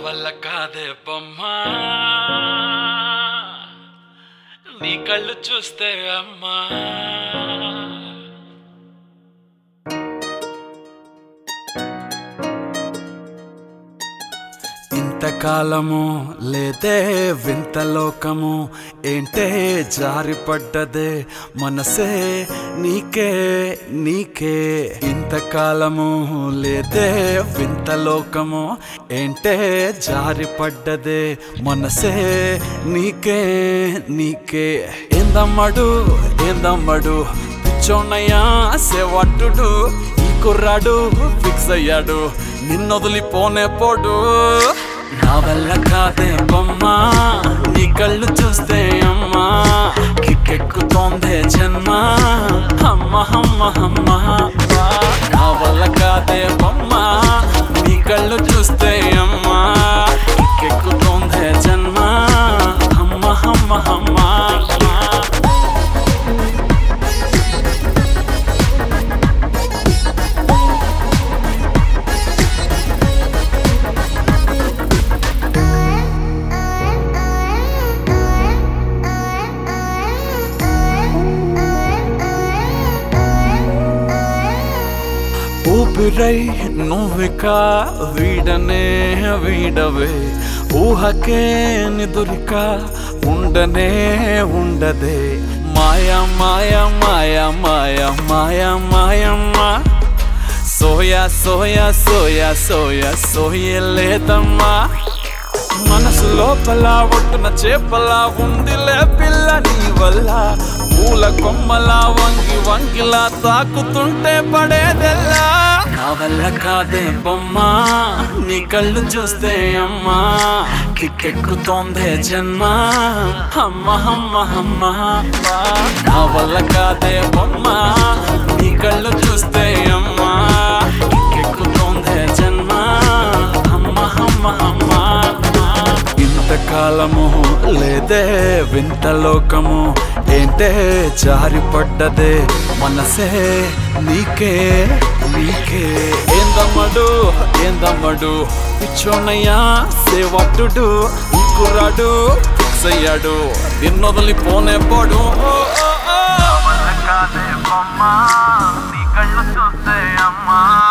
వల్ల కాదే బొమ్మా నీ కళ్ళు చూస్తే అమ్మా ఇంతకాలము లేదే వింత లోకము ఏంటే జారిపడ్డదే మనసే నీకే నీకే ఇంతకాలము లేదే వింత లోకము ఏంటే జారిపడ్డదే మనసే నీకే నీకే ఏందమ్మడు పిచ్చోన్నయ్యా సేవట్టుడు ఈ కుర్రాడు ఫిక్స్ అయ్యాడు నిన్నొదిలిపోనే పోడు నా వల్ల కాదే బొమ్మా నీ కళ్ళు చూస్తే అమ్మా కిక్కెక్కుతోందే జన్మ అమ్మ అమ్మ అమ్మ నా వల్ల కాదే బొమ్మా నీ కళ్ళు చూస్తే అమ్మా కిక్కెక్కుతోందే జన్మ అమ్మ అమ్మ అమ్మ ఊపిరై నువ్విక వీడనే వీడవే ఊహకే నిదురిక ఉండనే ఉండదే మాయా మాయా మాయా మాయా మాయా మాయమ్మ సోయా సోయా సోయా సోయా సోయలేదమ్మా మనసు లోపల ఒట్టున చేపలా ఉందిలే పిల్ల నీ వల్ల పూల కొమ్మలా వంగి వంగిలా తాకుతుంటే పడేదెల్లా నా వల్ల కాదే బొమ్మా నీ కళ్ళు చూస్తే అమ్మా కిక్కెక్కుతోందే జన్మ అమ్మ అమ్మ అమ్మ నా వల్ల కాదే బొమ్మా నీ కళ్ళు చూస్తే అమ్మా కిక్కెక్కుతోందే జన్మ అమ్మ అమ్మ అమ్మ ఇంతకాలము లేదే వింత లోకము ఏంటే జారిపడ్డదే మనసే నీకే నీకే ఏందమ్మడు పిచ్చోన్నయ్యా సేవట్టుడు ఈ కుర్రాడు ఫిక్స్ అయ్యాడు నిన్నొదిలిపోనే పోడు నీ కళ్ళు చూస్తే అమ్మా